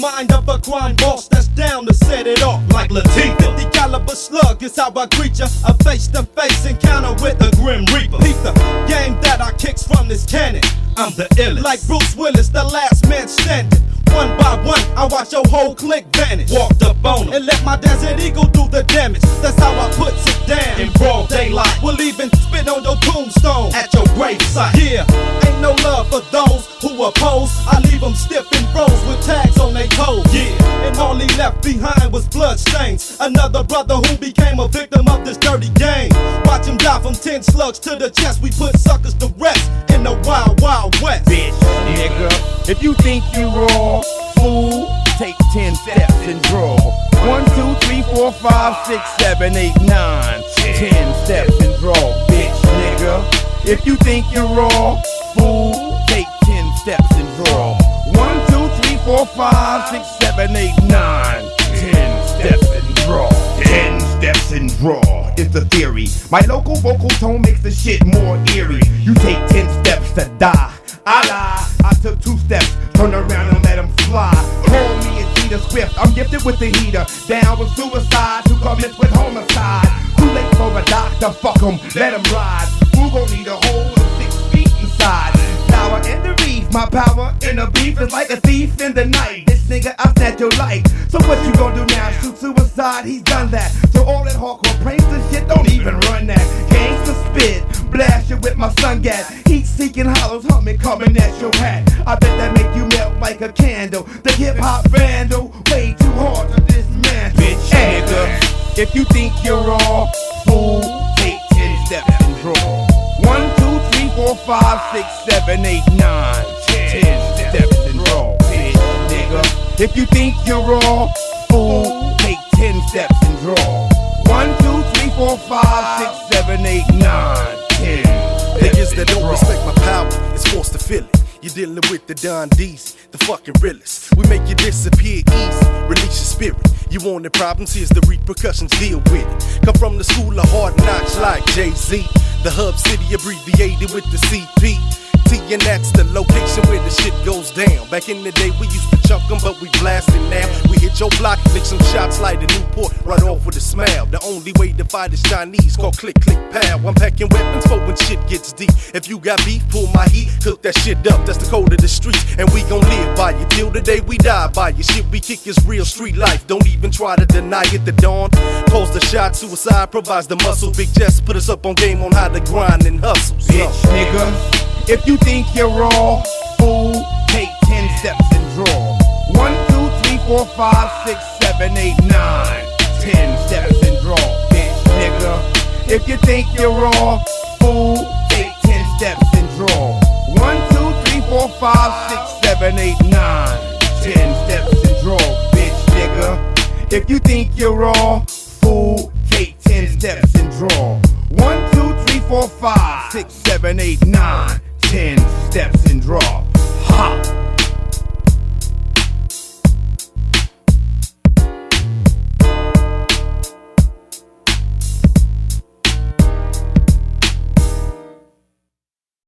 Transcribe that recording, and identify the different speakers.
Speaker 1: mind of a crime boss that's down to set it off like Latifah. 50 caliber slug is how I greet ya. A face-to-face encounter with the Grim Reaper. Peep the game that I kicks from this cannon. I'm the illest. Like Bruce Willis, the last man standing. One by one, I watch your whole clique vanish. Walked up on them and let my Desert Eagle do the damage. That's how I puts it down in broad daylight. We'll even spit on your tombstone at your gravesite. Yeah, ain't no love for those who oppose. I leave them stiff and froze with tags on their toes. Yeah, and all he left behind was blood stains. Another brother who became a victim of this dirty game. Watch him die from 10 slugs to the chest. We put suckers to rest in the wild, wild west.
Speaker 2: Bitch, nigga, if you think you raw, fool, take 10 steps and draw. 1, 2, 3, 4, 5, 6, 7, 8, 9. 10 steps and draw, bitch, nigga. If you think you're raw, fool, take 10 steps and draw. 1, 2, 3, 4, 5, 6, 7, 8, 9. 10 steps and draw. 10 steps and draw is the theory. My local vocal tone makes the shit more eerie. You take 10 steps to die. I lie, I took 2 steps, turn around and let him fly. Call me a Jeter Swift, I'm gifted with the heater. Down with suicide, to commit with homicide. Too late for a doctor, fuck him, let him ride. Who gon' need a hole of 6 feet inside? Power in the reef, my power in the beef is like a thief in the night. This nigga, I snatch your life. So what you gon' do now? Shoot suicide, he's done that. So all that hardcore prankster shit, don't even run that. Gangsta spit, blast you with my sun gas. Heat seeking hollows, humming, coming at your hat. I bet that make you melt like a candle. The hip hop vandal, way too hard to dismantle. Bitch, nigga, if you think you're raw, fool, take 10 steps and draw. 1, 2, 3, 4, 5, 6, 7, 8, 9. 10 steps and draw, bitch, nigga. If you think you're raw, fool, take 10 steps and draw. 1, 2, 3, 4, 5, 6, 7, 8, 9, 10.
Speaker 3: Niggas that don't respect my power is forced to feel it. You're dealing with the Don D's, the fucking realest. We make you disappear easy, release your spirit. You want the problems, here's the repercussions, deal with it. Come from the school of hard knocks like Jay-Z. The hub city abbreviated with the CP. And that's the location where the shit goes down. Back in the day we used to chunk them, but we blasting now. We hit your block, lick some shots like a Newport, right off with a smile. The only way to fight is Chinese, called click, click, pow. I'm packing weapons for when shit gets deep. If you got beef, pull my heat, cook that shit up, that's the code of the streets. And we gon' live by you, till the day we die by you. Shit we kick is real street life, don't even try to deny it. The dawn calls the shot, suicide provides the muscle. Big Jess put us up on game on how to grind and hustle.
Speaker 2: Bitch, nigga, if you think you're raw, fool, take 10 steps and draw. 1, 2, 3, 4, 5, 6, 7, 8, 9. 10 steps and draw, bitch, nigga. If you think you're raw, fool, take 10 steps and draw. 1, 2, 3, 4, 5, 6, 7, 8, 9. 10 steps and draw, bitch, nigga. If you think you're raw, fool, take 10 steps and draw. 1, 2, 3, 4, 5, 6, 7, 8, 9. 10 steps and draw. Ha!